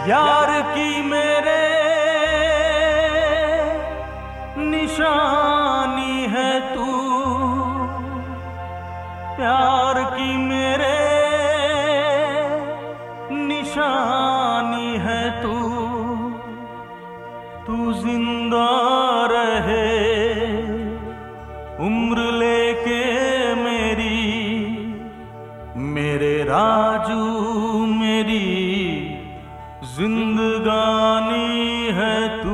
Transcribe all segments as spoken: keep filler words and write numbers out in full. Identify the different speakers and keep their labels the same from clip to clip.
Speaker 1: यार की मेरे निशानी है तू, प्यार की मेरे निशानी है तू। तू जिंदा रहे उम्र लेके मेरी, मेरे राजू मेरी जिंदगानी है तू।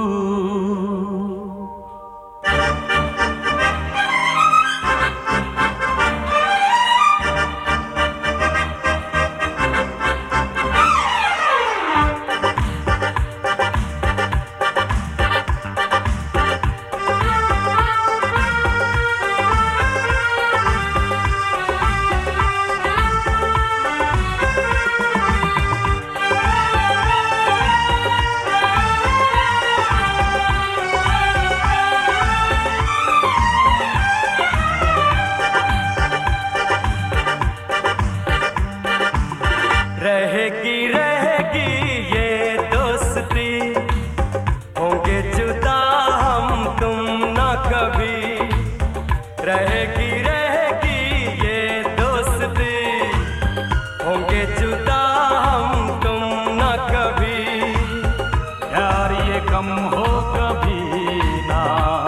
Speaker 2: रहेगी रहेगी ये दोस्ती, होंगे जुदा हम तुम ना कभी। रहेगी रहेगी ये दोस्ती, होंगे जुदा हम तुम ना कभी।
Speaker 1: यार ये कम हो कभी ना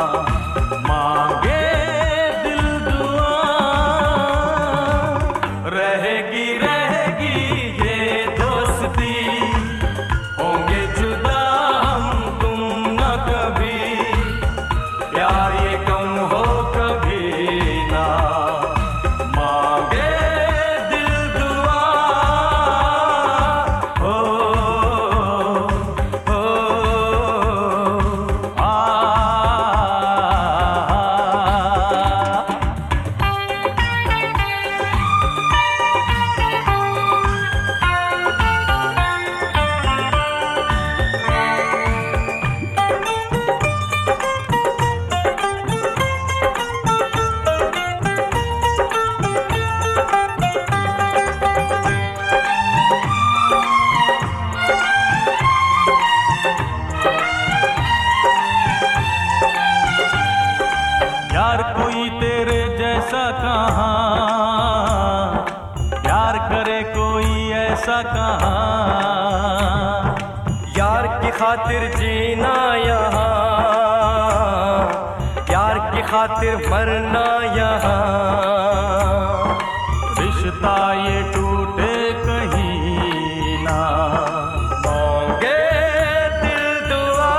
Speaker 1: मांगे दिल दुआ।
Speaker 2: रहेगी रहेगी होंगे जुदा हम तुम न कभी। प्यार ये कम हो कभी ना मांगे दिल दुआ। हो हो आ
Speaker 1: यार कोई तेरे जैसा कहाँ, प्यार करे कोई ऐसा कहाँ।
Speaker 2: यार की खातिर जीना यहाँ, यार की खातिर मरना यहाँ।
Speaker 1: रिश्ता ये टूटे कहीं ना
Speaker 2: मांगे दिल दुआ।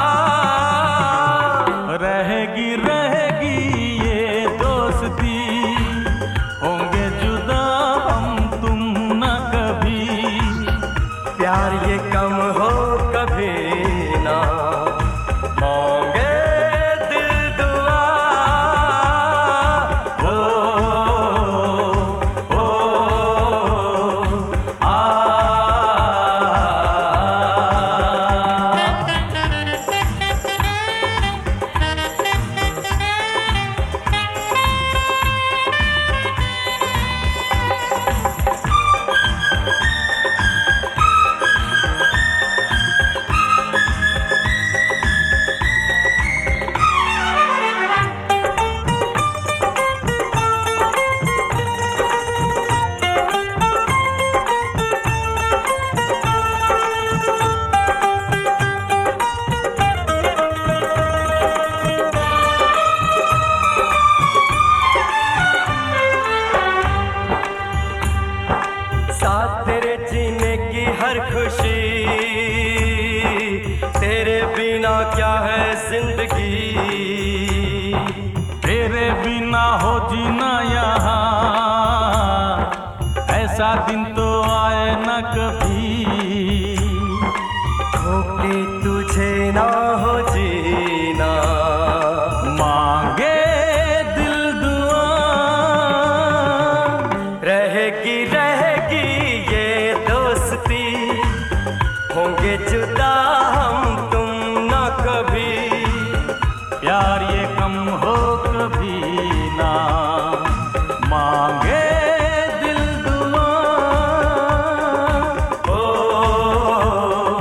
Speaker 1: रहेगी रहेगी ये दोस्ती, होंगे जुदा हम तुम न कभी।
Speaker 2: प्यार ये कम हो कभी ना मांगे दिल दुआ। हो हो आ साथ तेरे जीने की हर खुशी, तेरे बिना क्या है जिंदगी।
Speaker 1: तेरे बिना हो जीना यहाँ, ऐसा दिन तो आए न कभी।
Speaker 2: होके तुझे ना हो जीना
Speaker 1: मांगे दिल दुआ।
Speaker 2: रहेगी रहेगी ये दोस्ती, होंगे जुदा हम तुम ना कभी।
Speaker 1: प्यार ये कम हो कभी ना मांगे दिल दुआ।
Speaker 2: ओ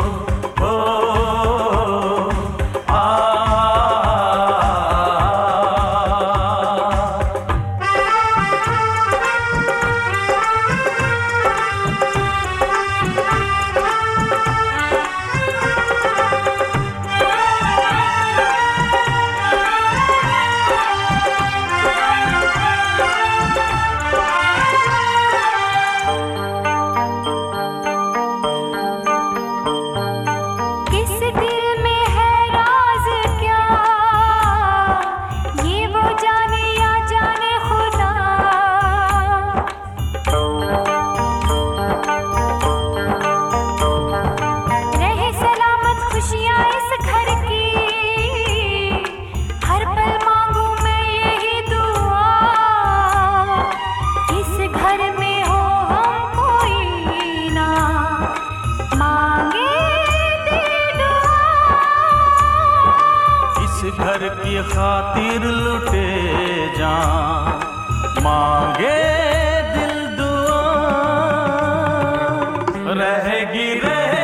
Speaker 1: घर की खातिर लुटे जान, मांगे दिल दुआ रहेगी रहे